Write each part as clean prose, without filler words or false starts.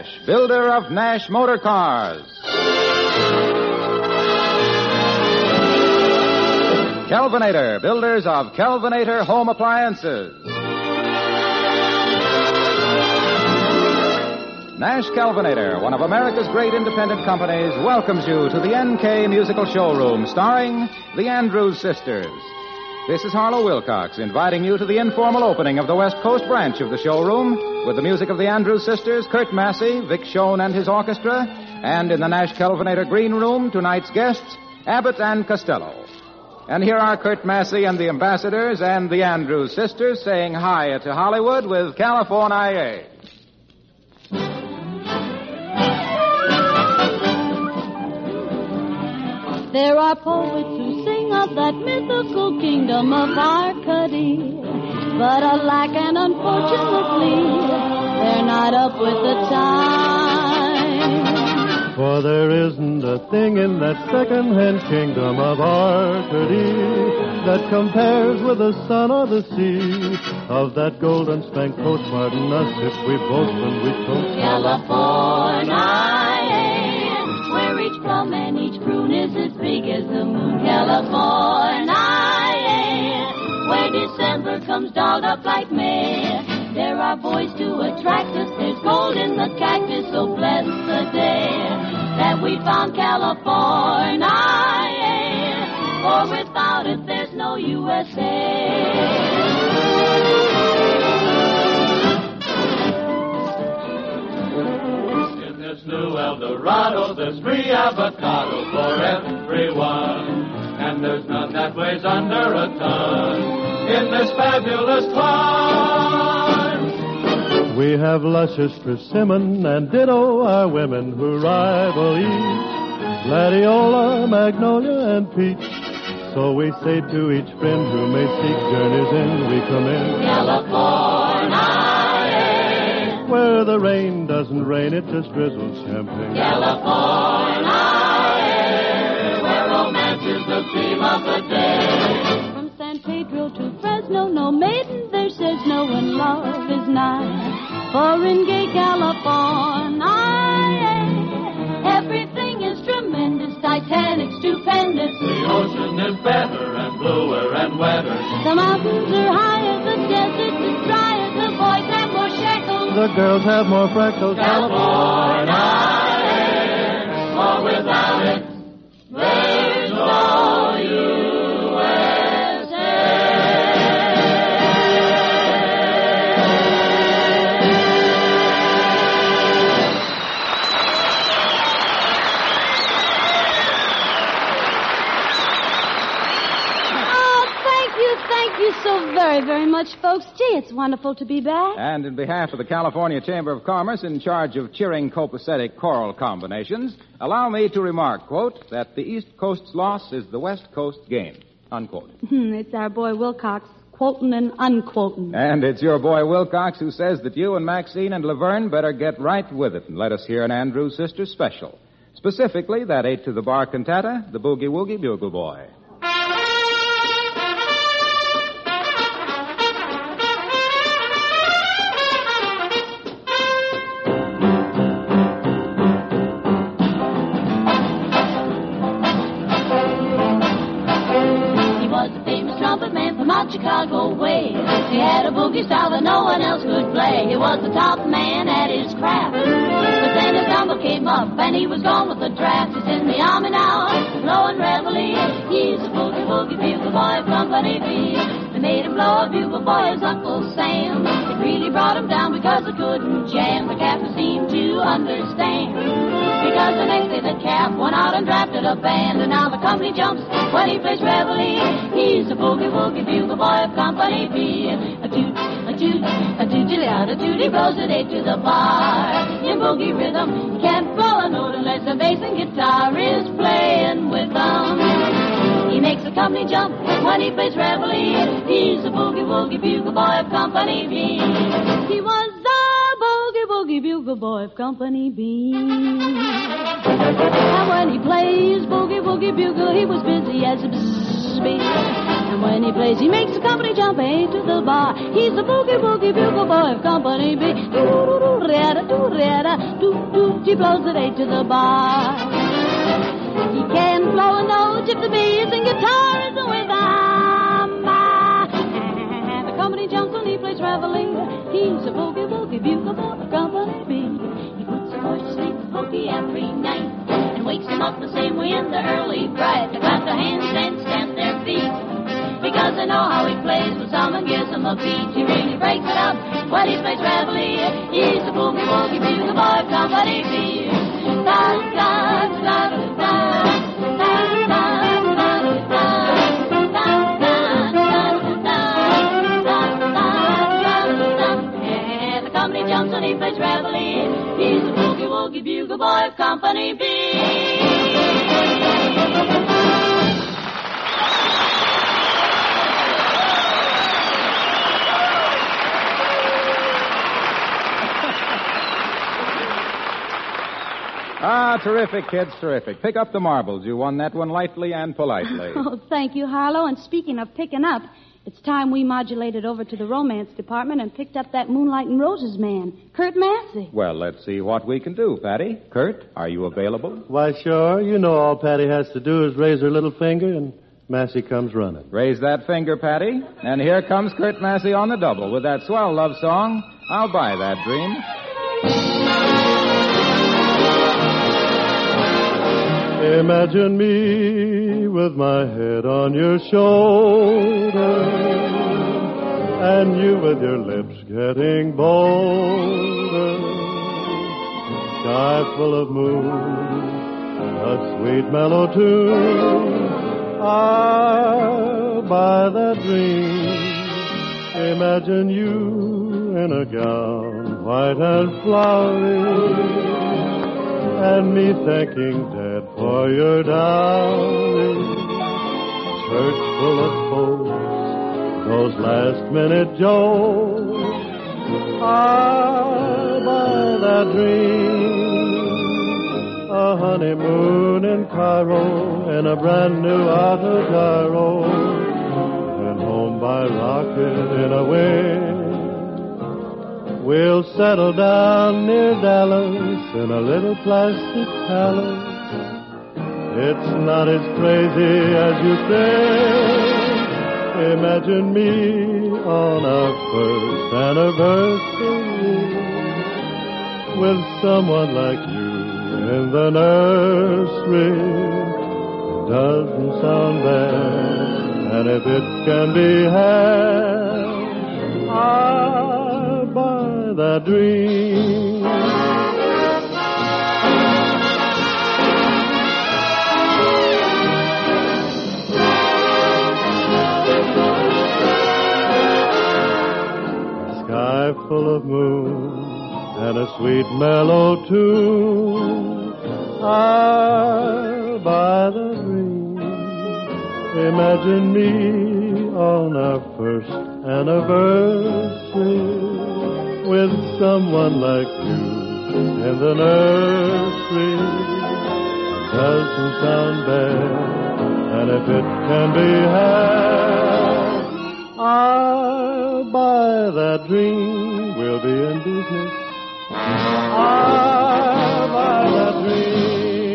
Nash, builder of Nash Motor Cars. Kelvinator, builders of Kelvinator Home Appliances. Nash Kelvinator, one of America's great independent companies, welcomes you to the NK Musical Showroom, starring the Andrews Sisters. This is Harlow Wilcox inviting you to the informal opening of the West Coast branch of the showroom with the music of the Andrews Sisters, Kurt Massey, Vic Schoen and his orchestra, and in the Nash Kelvinator Green Room, tonight's guests, Abbott and Costello. And here are Kurt Massey and the Ambassadors and the Andrews Sisters saying hi to Hollywood with California. There are poets who sing of that mythical kingdom of Arcady, but alack and unfortunately, they're not up with the time. For there isn't a thing in that second-hand kingdom of Arcady that compares with the sun or the sea of that golden spank coast. Pardon us if we boast when we toast California, where each plum and each prune is as big as the moon. California, where December comes dolled up like May. There are boys to attract us. There's gold in the cactus, so bless the day that we found California. For without it, there's no USA. New El Dorado, there's free avocado for everyone, and there's none that weighs under a ton in this fabulous time. We have luscious persimmon and ditto our women who rival each, gladiola, magnolia, and peach. So we say to each friend who may seek journeys in, we come in California, where the rain doesn't rain, it just drizzles champagne. California, where romance is the theme of the day. From San Pedro to Fresno, no maiden there says no, and love is nigh. For in gay California, everything is tremendous, Titanic, stupendous. The ocean is better and bluer and wetter. The mountains are higher, the desert is drier, the boys have more shekels. The girls have more freckles. California, for without it, there's no USA. Thank you so very, very much, folks. Gee, it's wonderful to be back. And in behalf of the California Chamber of Commerce, in charge of cheering copacetic choral combinations, allow me to remark, quote, that the East Coast's loss is the West Coast gain, unquote. It's our boy Wilcox quoting and unquoting. And it's your boy Wilcox who says that you and Maxine and Laverne better get right with it and let us hear an Andrews Sisters special. Specifically, that 8 to the bar cantata, the Boogie Woogie Bugle Boy. Chicago way. He had a boogie style that no one else could play. He was the top man at his craft. But then his number came up and he was gone with the draft. He's in the army now, blowing reveille. He's a boogie woogie bugle boy of Company B. They made him blow a bugle boy, his Uncle Sam. It really brought him down because they couldn't jam. The captain seemed to understand. Because the next day the cap went out and drafted a band. And now the company jumps when he plays reveille. He's a boogie woogie bugle boy of Company B. A toot, a toot, a tootily out, a toot. He blows it 8 to the bar. In boogie rhythm, he can't blow a note unless the bass and guitar is playing with them. He makes the company jump when he plays reveille. He's a boogie woogie bugle boy of Company B. He was the boogie woogie bugle boy of Company B. And when he plays boogie woogie bugle, he was busy as a bzzz. speed. And when he plays, he makes the company jump A to the bar. He's the boogie woogie bugle boy of Company B. Do-do-do-do-do-do-do-do. He blows it A to the bar. He can blow a note if the bass and guitar is with him. And the company jumps when he plays reveille. He's a boogie woogie bugle boy of Company B. He puts the horse to sleep with boogie every night and wakes him up the same way in the early bright. They clap their hands and stamp their feet because they know how he plays when someone gives him a beat. He really breaks it up when he plays reveille. He's the boogie woogie bugle boy of Company B. Da da da da da. Jumps when he plays reveille. He's the boogie woogie bugle boy of Company B. Ah, terrific, kids, terrific. Pick up the marbles. You won that one lightly and politely. Oh, thank you, Harlow. And speaking of picking up, it's time we modulated over to the romance department and picked up that Moonlight and Roses man, Kurt Massey. Well, let's see what we can do, Patty. Kurt, are you available? Why, sure. You know all Patty has to do is raise her little finger, and Massey comes running. Raise that finger, Patty. And here comes Kurt Massey on the double with that swell love song, I'll Buy That Dream. Imagine me with my head on your shoulder, and you with your lips getting bolder. Sky full of moon, a sweet mellow tune. I'll buy that dream. Imagine you in a gown, white and flowery, and me thanking Dad for your dowry. Church full of folks, those last-minute jokes. I'll buy that dream. A honeymoon in Cairo in a brand-new Autogyro, and home by rocket in a wind. We'll settle down near Dallas in a little plastic palace. It's not as crazy as you think. Imagine me on our first anniversary with someone like you in the nursery. It doesn't sound bad, and if it can be had, I'll buy that dream. Sky full of moon and a sweet mellow tune. I'll buy the dream. Imagine me on our first anniversary with someone like you in the nursery. It doesn't sound bad, and if it can be had, I'll buy that dream. We'll be in business. I'll buy that dream.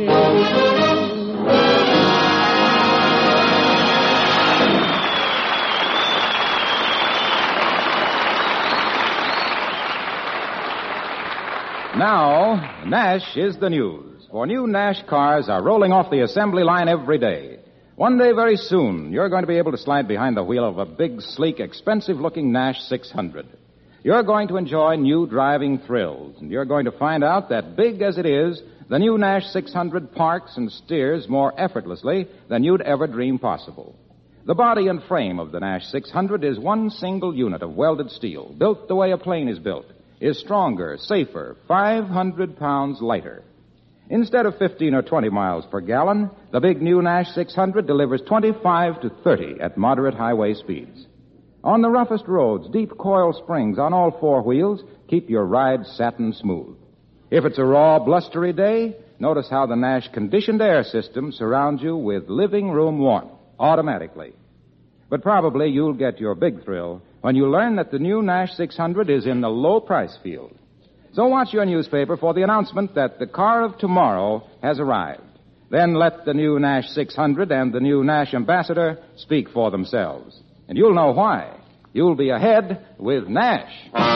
Now, Nash is the news. For new Nash cars are rolling off the assembly line every day. One day very soon, you're going to be able to slide behind the wheel of a big, sleek, expensive-looking Nash 600. You're going to enjoy new driving thrills, and you're going to find out that, big as it is, the new Nash 600 parks and steers more effortlessly than you'd ever dream possible. The body and frame of the Nash 600 is one single unit of welded steel, built the way a plane is built, is stronger, safer, 500 pounds lighter. Instead of 15 or 20 miles per gallon, the big new Nash 600 delivers 25 to 30 at moderate highway speeds. On the roughest roads, deep coil springs on all four wheels keep your ride satin smooth. If it's a raw, blustery day, notice how the Nash conditioned air system surrounds you with living room warmth. automatically. But probably you'll get your big thrill when you learn that the new Nash 600 is in the low price field. So watch your newspaper for the announcement that the car of tomorrow has arrived. Then let the new Nash 600 and the new Nash Ambassador speak for themselves. And you'll know why. You'll be ahead with Nash.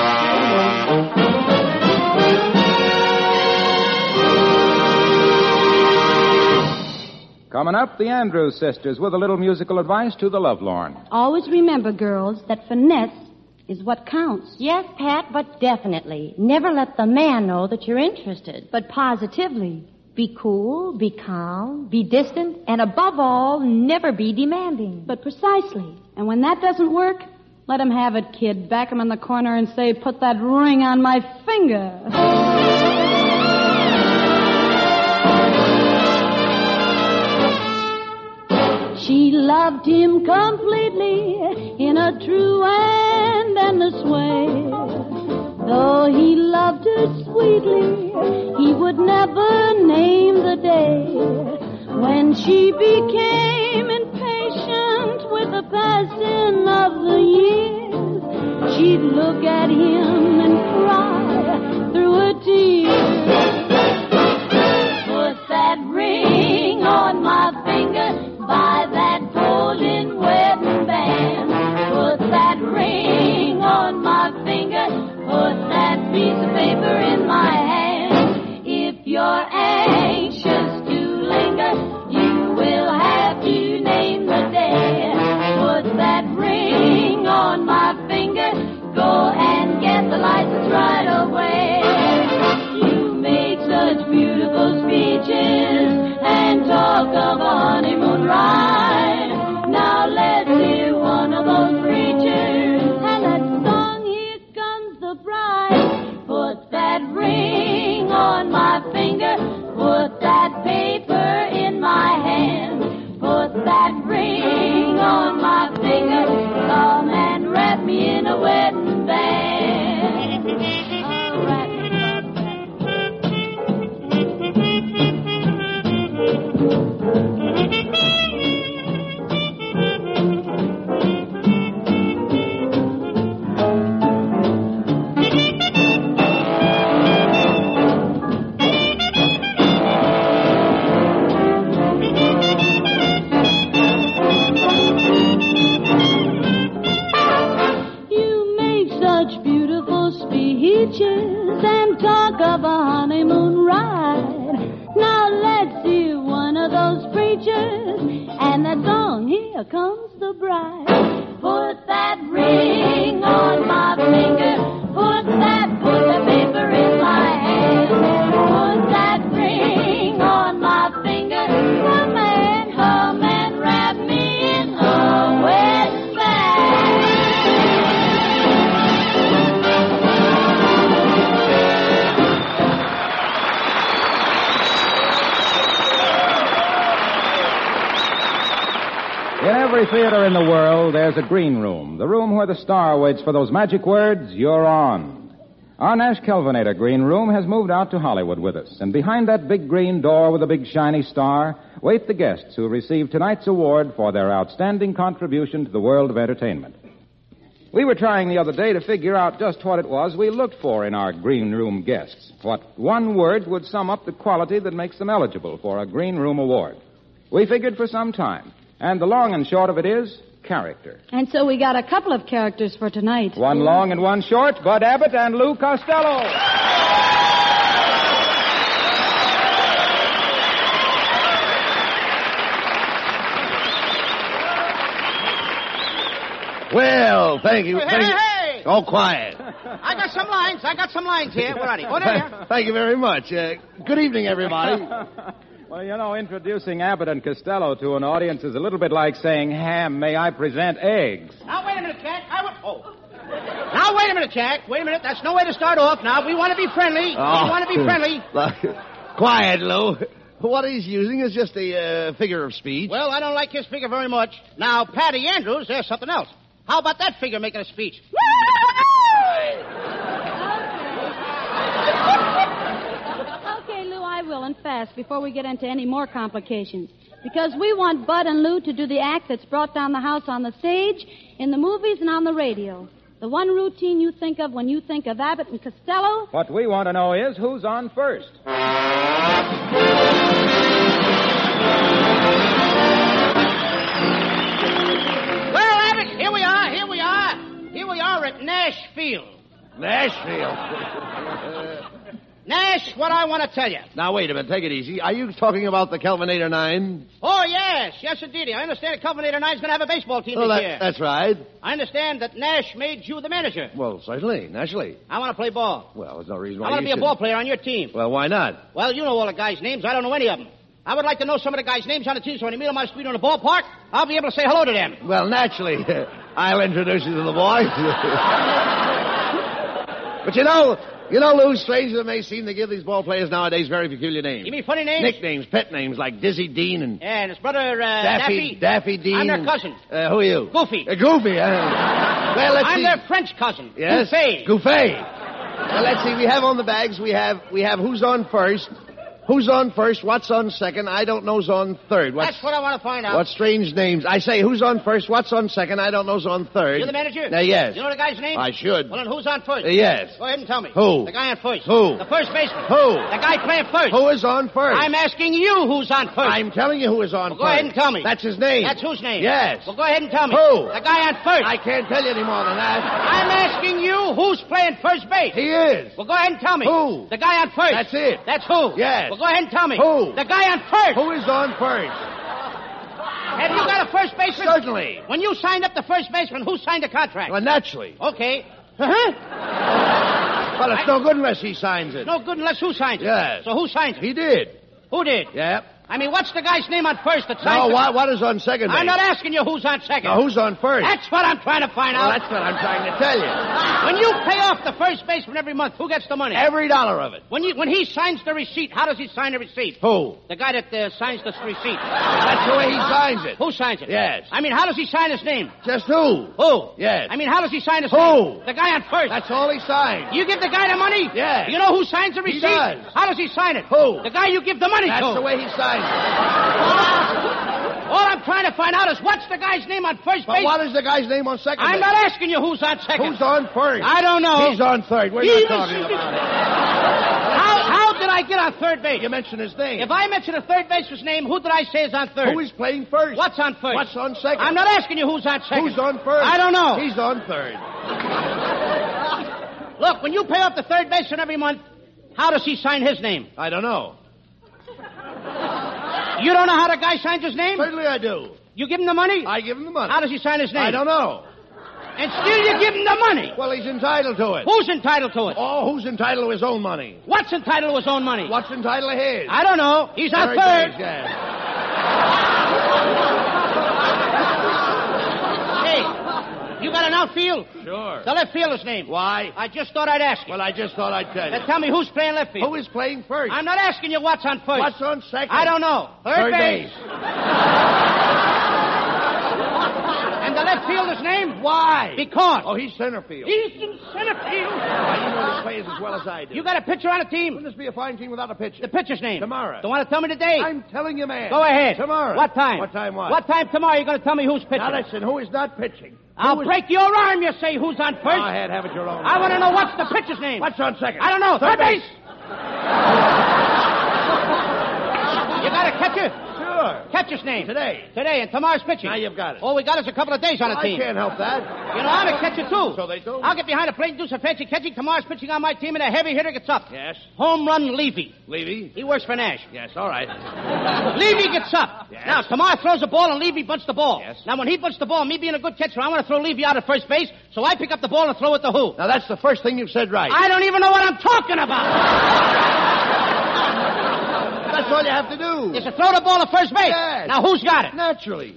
Coming up, the Andrews sisters with a little musical advice to the lovelorn. Always remember, girls, that finesse is what counts. Yes, Pat, but definitely. Never let the man know that you're interested. But positively. Be cool, be calm, be distant, and above all, never be demanding. But precisely. And when that doesn't work, let him have it, kid. Back him in the corner and say, put that ring on my finger. She loved him completely in a true and endless way. Though he loved her sweetly, he would never name the day when she became impatient with the passing of the years. She'd look at him and cry through her tears. Put that ring on my finger by that golden wedding band. Put that ring on my finger. Put that piece of paper in my hand. If you're anxious to linger, you will have to name the day. Put that ring on my finger. Go and get the license right away. You make such beautiful speeches and talk of a honeymoon ride. Now let's hear one of those preachers and that song, Here Comes the Bride. Put that ring on my finger. Put that paper in my hand. Put that ring on my finger. Come and wrap me in a wedding band. Oh, wrap me in a and talk of a honeymoon ride. Now let's hear one of those preachers and that song, Here Comes the Bride. Put that ring on my finger. Put that paper in my hand. Put that ring on my finger. Come and wrap me in a wedding band. In every theater in the world, there's a green room. The room where the star waits for those magic words, you're on. Our Nash Kelvinator green room has moved out to Hollywood with us. And behind that big green door with a big shiny star wait the guests who receive tonight's award for their outstanding contribution to the world of entertainment. We were trying the other day to figure out just what it was we looked for in our green room guests. What one word would sum up the quality that makes them eligible for a green room award. We figured for some time. And the long and short of it is character. And so we got a couple of characters for tonight. One long and one short, Bud Abbott and Lou Costello. Well, thank you. Hey! Oh, quiet. I got some lines here. Where are they? Oh, there you are. Thank you very much. Good evening, everybody. Well, you know, introducing Abbott and Costello to an audience is a little bit like saying, Ham, may I present eggs? Now, wait a minute, Jack. Now, wait a minute, Jack. Wait a minute. That's no way to start off now. We want to be friendly. Oh. We want to be friendly. Quiet, Lou. What he's using is just a figure of speech. Well, I don't like his figure very much. Now, Patty Andrews, there's something else. How about that figure making a speech? Okay, Lou, I will, and fast, before we get into any more complications. Because we want Bud and Lou to do the act that's brought down the house on the stage, in the movies, and on the radio. The one routine you think of when you think of Abbott and Costello. What we want to know is who's on first. Well, Abbott, here we are. Here we are at Nashville. Nashville. Nash, what I want to tell you. Now, wait a minute. Take it easy. Are you talking about the Kelvinator 9? Oh, yes, indeed. I understand that Culminator 9 is going to have a baseball team this year. That's right. I understand that Nash made you the manager. Well, certainly, naturally. I want to play ball. Well, there's no reason why I want to be a ball player on your team. Well, why not? Well, you know all the guys' names. I don't know any of them. I would like to know some of the guys' names on the team, so when you meet them on the street or in the ballpark, I'll be able to say hello to them. Well, naturally, I'll introduce you to the boys. But you know, Lou, strange as it may seem, they give these ball players nowadays very peculiar names. You mean funny names? Nicknames, pet names, like Dizzy Dean and... Yeah, and his brother, Daffy. Daffy Dean. I'm their cousin. Who are you? Goofy. Goofy, Well, let's see. I'm their French cousin. Yes? Goofy. Well, let's see. We have on the bags, we have who's on first. Who's on first? What's on second? I don't know's on third. That's what I want to find out. What strange names. I say, who's on first? What's on second? I don't know's on third. You're the manager? Yes. You know the guy's name? I should. Well, then who's on first? Yes. Go ahead and tell me. Who? The guy on first. Who? The first baseman. Who? The guy playing first. Who is on first? I'm asking you who's on first. I'm telling you who is on Well, go first. ahead and tell me. That's his name. That's whose name? Yes. Well, go ahead and tell me. Who? The guy on first. I can't tell you any more than that. I'm asking you who's playing first base. He is. Well, go ahead and tell me. Who? The guy on first. That's it. That's who? Yes. Well, go ahead and tell me. Who? The guy on first. Who is on first? Have you got a first baseman? Certainly. When you signed up the first baseman, who signed the contract? Well, naturally. Okay. Well, it's no good unless he signs it. No good unless who signs it? Yes. So who signed it? He did. Who did? Yep. I mean, what's the guy's name on first that signed No, the... what is on second base? I'm not asking you who's on second. Now, who's on first? That's what I'm trying to find Well, out. that's what I'm trying to tell you. When you pay off the first baseman every month, who gets the money? Every dollar of it. When he signs the receipt, how does he sign the receipt? Who? The guy that signs the receipt. That's the way he signs it. Who signs it? Yes. I mean, how does he sign his name? Just who? Who? Yes. I mean, how does he sign his Who? name? The guy on first. That's all he signs. You give the guy the money? Yes. You know who signs the receipt? does. How does he sign it? Who? The guy you give the money That's to. the way he signs it. All I'm trying to find out is what's the guy's name on first But base? what is the guy's name on second I'm base? not asking you who's on second. Who's on first? I don't know. He's on third. We're not talking about it. How did I get on third base? You mentioned his name. If I mention a third baseman's name, who did I say is on third? Who is playing first? What's on first? What's on second? I'm not asking you who's on second. Who's on first? I don't know. He's on third. Look, when you pay off the third baseman every month, how does he sign his name? I don't know. You don't know how the guy signs his name? Certainly I do. You give him the money? I give him the money. How does he sign his name? I don't know. And still you give him the money? Well, he's entitled to it. Who's entitled to it? Oh, who's entitled to his own money? What's entitled to his own money? What's entitled to his? I don't know. He's on Third third. base, yes. Hey, you got an outfield? Sure. The left fielder's name. Why? I just thought I'd ask you. Well, I just thought I'd tell you. Now tell me who's playing left field. Who is playing first? I'm not asking you what's on first. What's on second? I don't know. Third base. And the left fielder's name? Why? Because. Oh, he's center field. He's in center field. Why, you know these players as well as I do. You got a pitcher on a team? Wouldn't this be a fine team without a pitcher? The pitcher's name? Tomorrow. Don't want to tell me today? I'm telling you, man. Go ahead. Tomorrow. What time? What time what? What time tomorrow you're going to tell me who's pitching? Now listen, who is not pitching? I'll Who is... break your arm, you say who's on first. Go ahead, have it your own I way. want to know what's the pitcher's name. What's on second? I don't know. Third base. You got a catcher? Sure. Catcher's name. Today. Today, and tomorrow's pitching. Now you've got it. All we got is a couple of days on a I team. can't help that. You know, I'm a catcher, too. So they do. I'll get behind the plate and do some fancy catching. Tomorrow's pitching on my team, and a heavy hitter gets up. Yes. Home run Levy. Levy? He works for Nash. Yes, all right. Levy gets up. Yes. Now, Tamar throws the ball, and Levy bunts the ball. Yes. Now, when he bunts the ball, me being a good catcher, I want to throw Levy out at first base, so I pick up the ball and throw it to who? Now, that's the first thing you've said right. I don't even know what I'm talking about. That's all you have to do. Is to throw the ball to first base. Yes. Now, who's got it? Naturally.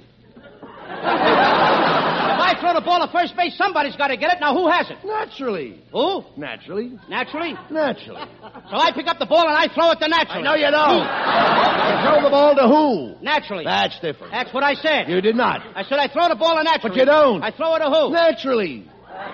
If I throw the ball to first base, somebody's got to get it. Now, who has it? Naturally. Who? Naturally. Naturally. Naturally. So I pick up the ball and I throw it to Naturally. No, you don't. You throw the ball to who? Naturally. That's different. That's what I said. You did not. I said I throw the ball to Naturally. But you don't. I throw it to who? Naturally.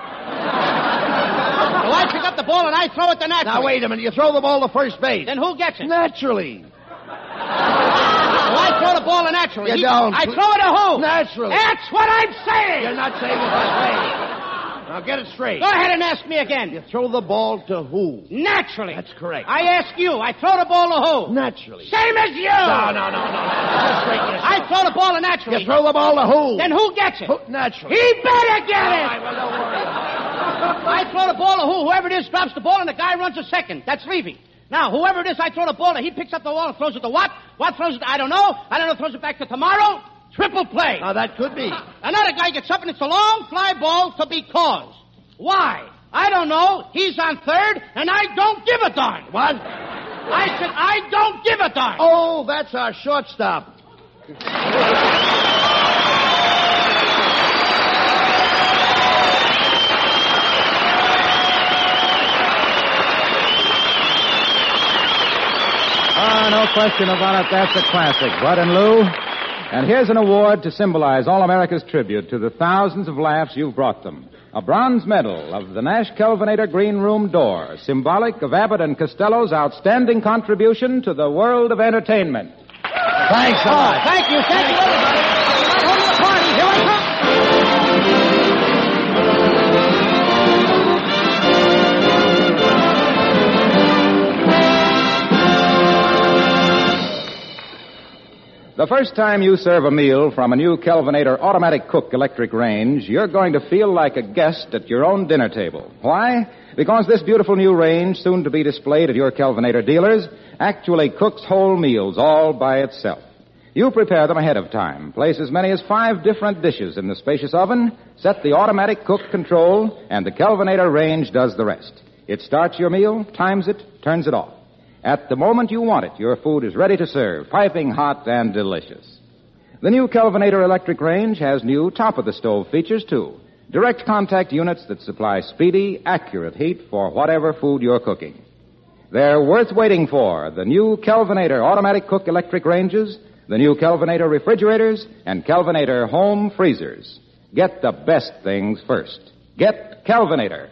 So I pick up the ball and I throw it to Naturally. Now, wait a minute. You throw the ball to first base. Then who gets it? Naturally. So I throw the ball naturally. You don't. I throw it to who? Naturally. That's what I'm saying. You're not saying it that way. Now get it straight. Go ahead and ask me again. You throw the ball to who? Naturally. That's correct. I ask you. I throw the ball to who? Naturally. Same as you. No. Get it straight yourself. I throw the ball to naturally. You throw the ball to who? Then who gets it? Naturally. He better get it. All right, well, don't worry about I throw the ball to who? Whoever it is drops the ball and the guy runs a second. That's leaving. Now, whoever it is I throw the ball to, he picks up the ball and throws it to what? What throws it to? I don't know. I don't know. Throws it back to tomorrow. Triple play. Now, that could be. Another guy gets up and it's a long fly ball to be cause. Why? I don't know. He's on third and I don't give a darn. What? I said I don't give a darn. Oh, that's our shortstop. No question about it. That's a classic, Bud and Lou. And here's an award to symbolize All America's tribute to the thousands of laughs you've brought them. A bronze medal of the Nash Kelvinator Green Room Door, symbolic of Abbott and Costello's outstanding contribution to the world of entertainment. Thanks a lot. Thank you, everybody. Right home to the party. Here I come. The first time you serve a meal from a new Kelvinator automatic cook electric range, you're going to feel like a guest at your own dinner table. Why? Because this beautiful new range, soon to be displayed at your Kelvinator dealers, actually cooks whole meals all by itself. You prepare them ahead of time, place as many as 5 different dishes in the spacious oven, set the automatic cook control, and the Kelvinator range does the rest. It starts your meal, times it, turns it off. At the moment you want it, your food is ready to serve, piping hot and delicious. The new Kelvinator electric range has new top-of-the-stove features, too. Direct contact units that supply speedy, accurate heat for whatever food you're cooking. They're worth waiting for, the new Kelvinator automatic cook electric ranges, the new Kelvinator refrigerators, and Kelvinator home freezers. Get the best things first. Get Kelvinator.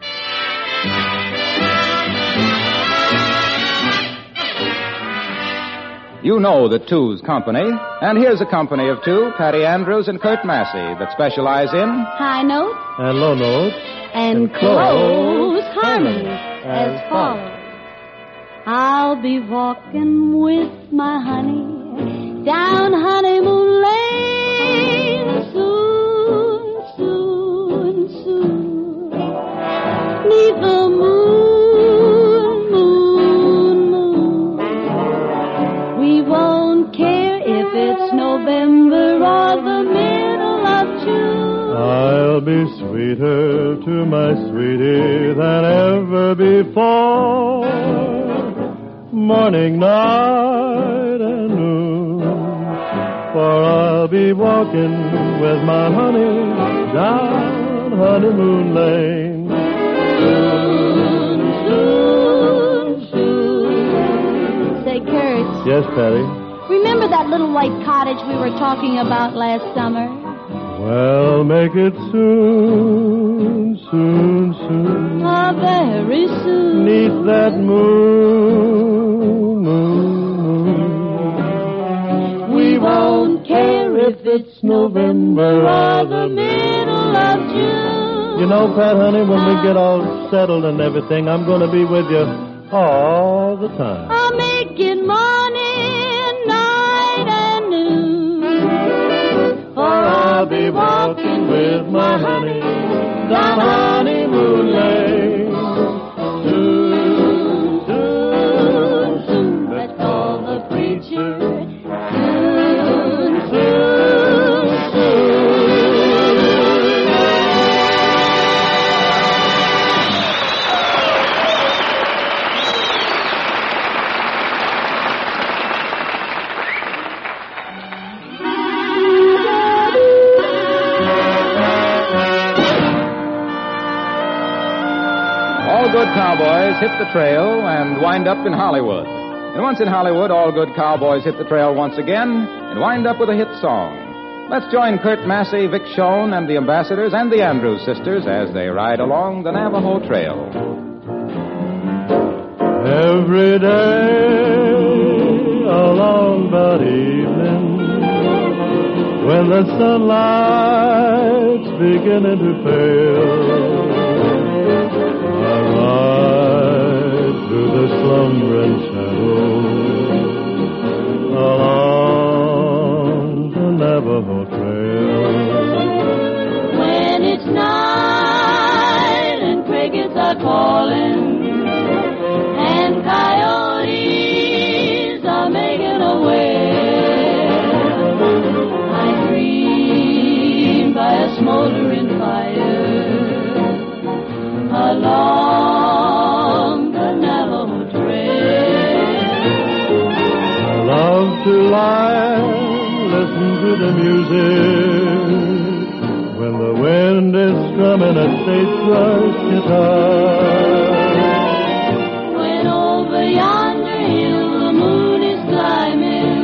You know the Two's company, and here's a company of two, Patty Andrews and Kurt Massey, that specialize in High notes And low notes. and close harmony as follows. I'll be walking with my honey down honeymoon lane soon, soon, soon. 'Neath the moon, moon, moon. We won't care if it's November or the middle of June. I'll be sweeter to my sweetie than ever before. Morning, night, and noon. For I'll be walking with my honey down honeymoon lane. Soon, soon, soon. Say, Kurt, Yes, Patty? remember that little white cottage we were talking about last summer? Well, make it soon, soon, soon. Oh, very soon. 'Neath that moon, moon. We won't care if it's November or the middle of June. You know, Pat, honey, when we get all settled and everything, I'm going to be with you all the time. I'll make it morning, night, and noon. For I'll be walking with my honey down honeymoon lane. Soon, soon, soon. Let's call the preacher. Soon, soon, soon. All good cowboys hit the trail and wind up in Hollywood. And once in Hollywood, all good cowboys hit the trail once again and wind up with a hit song. Let's join Kurt Massey, Vic Schoen, and the Ambassadors and the Andrews Sisters as they ride along the Navajo Trail. Every day along that evening when the sunlight's beginning to pale, I ride through the slumbering shadows along the Navajo Trail. When it's night and crickets are calling and coyotes are making a wail, I dream by a smoldering fire along the Navajo Trail. I love to lie and listen to the music when the wind is strumming a sagebrush guitar. When over yonder hill the moon is climbing,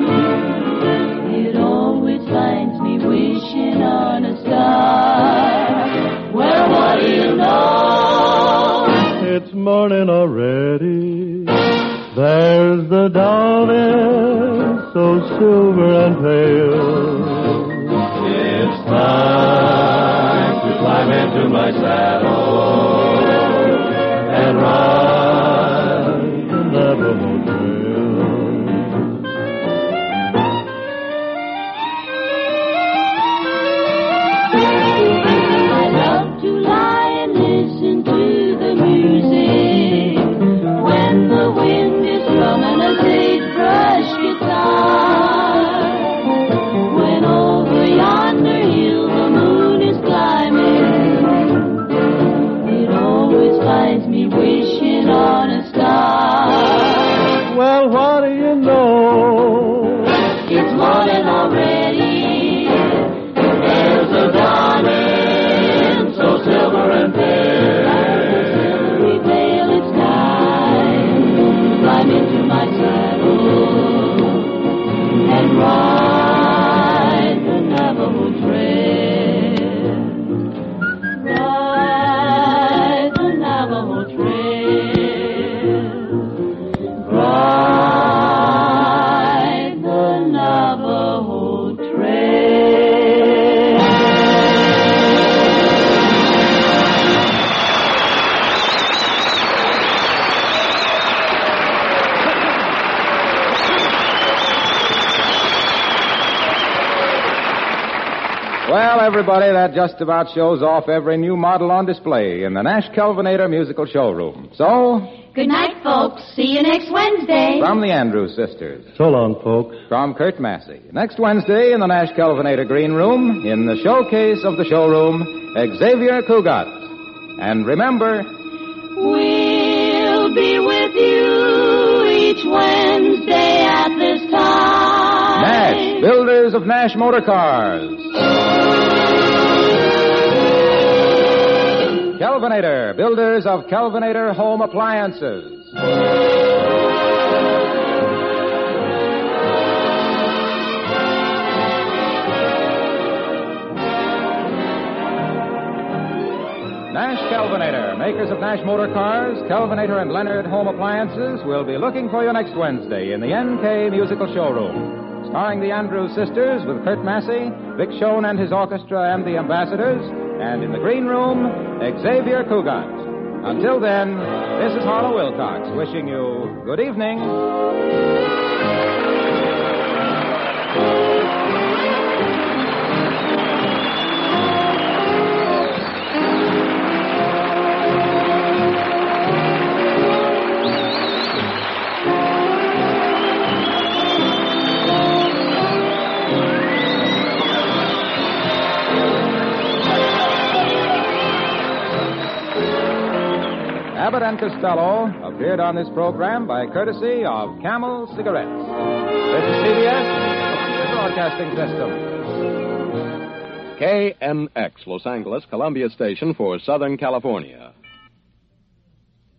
it always finds me wishing on a star. Well, what do you know? It's morning already. There's the dawn is so silver and pale. It's time to climb into my saddle and ride The Navajo Trail. I love to lie and listen to the music when the wind is strumming a sagebrush guitar. When over yonder hill the moon is climbing, it always finds me wishing on a star. Well, what do you know? It's morning already. There's a dawning so silver and pale. We veil its time, climb into my saddle and ride the Navajo Trail. Ride the Navajo Trail. Ride the Navajo Trail. Well, everybody, that just about shows off every new model on display in the Nash Kelvinator Musical Showroom. So, Good night, folks. See you next Wednesday. from the Andrews Sisters, So long, folks. from Kurt Massey. Next Wednesday in the Nash Kelvinator Green Room, in the showcase of the showroom, Xavier Cugat. And remember, We'll be with you each Wednesday at this time. Nash, builders of Nash Motor Cars. Kelvinator, builders of Kelvinator Home Appliances. Nash Kelvinator, makers of Nash Motor Cars, Kelvinator and Leonard Home Appliances, will be looking for you next Wednesday in the NK Musical Showroom. Starring the Andrews Sisters with Kurt Massey, Vic Schoen and his orchestra and the Ambassadors, and in the Green Room, Xavier Cugat. Until then, this is Harlow Wilcox wishing you good evening. Abbott and Costello appeared on this program by courtesy of Camel Cigarettes. This is CBS, the Broadcasting System. KNX, Los Angeles, Columbia Station for Southern California.